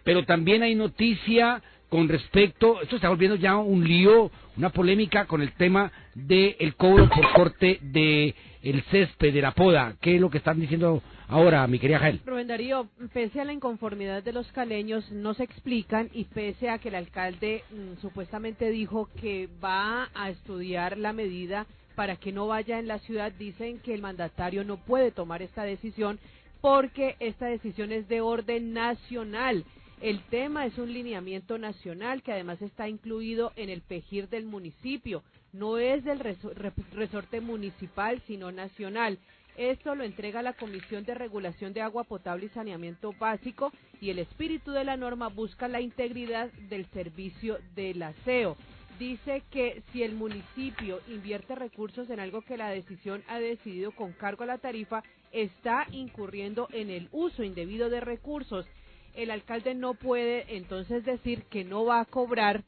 pero también hay noticia con respecto, esto está volviendo ya un lío, una polémica con el tema del cobro por corte de el césped, de la poda. ¿Qué es lo que están diciendo ahora, mi querida Jael? Rubén Darío, pese a la inconformidad de los caleños, no se explican, y pese a que el alcalde supuestamente dijo que va a estudiar la medida para que no vaya en la ciudad, dicen que el mandatario no puede tomar esta decisión porque esta decisión es de orden nacional. El tema es un lineamiento nacional que además está incluido en el PEGIR del municipio, no es del resorte municipal, sino nacional. Esto lo entrega la Comisión de Regulación de Agua Potable y Saneamiento Básico, y el espíritu de la norma busca la integridad del servicio del aseo. Dice que si el municipio invierte recursos en algo que la decisión ha decidido con cargo a la tarifa, está incurriendo en el uso indebido de recursos. El alcalde no puede entonces decir que no va a cobrar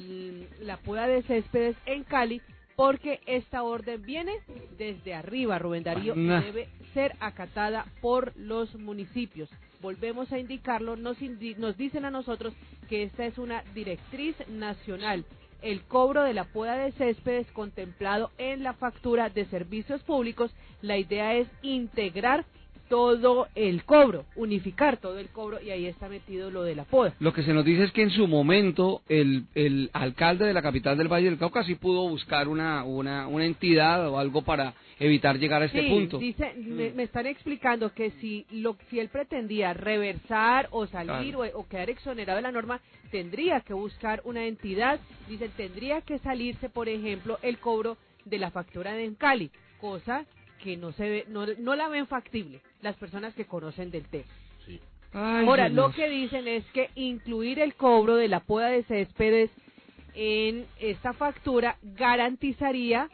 la poda de céspedes en Cali, porque esta orden viene desde arriba, Rubén Darío, y debe ser acatada por los municipios. Volvemos a indicarlo, nos dicen a nosotros que esta es una directriz nacional. El cobro de la poda de céspedes contemplado en la factura de servicios públicos, la idea es integrar todo el cobro, unificar todo el cobro, y ahí está metido lo de la poda. Lo que se nos dice es que en su momento el alcalde de la capital del Valle del Cauca sí pudo buscar una entidad o algo para evitar llegar a este punto. Dice, me están explicando que si él pretendía reversar o salir, claro, o quedar exonerado de la norma, tendría que buscar una entidad. Dicen, tendría que salirse, por ejemplo, el cobro de la factura de Cali, cosa que no se ve, no la ven factible las personas que conocen del tema. Sí. Ay, ahora, Dios. lo que dicen es que incluir el cobro de la poda de céspedes en esta factura garantizaría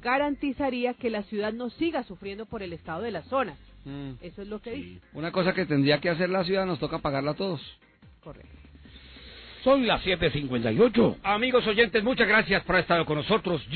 que la ciudad no siga sufriendo por el estado de las zonas. Eso es lo que dice. Una cosa que tendría que hacer la ciudad, nos toca pagarla a todos. Correcto. Son las 7:58. Amigos oyentes, muchas gracias por haber estado con nosotros.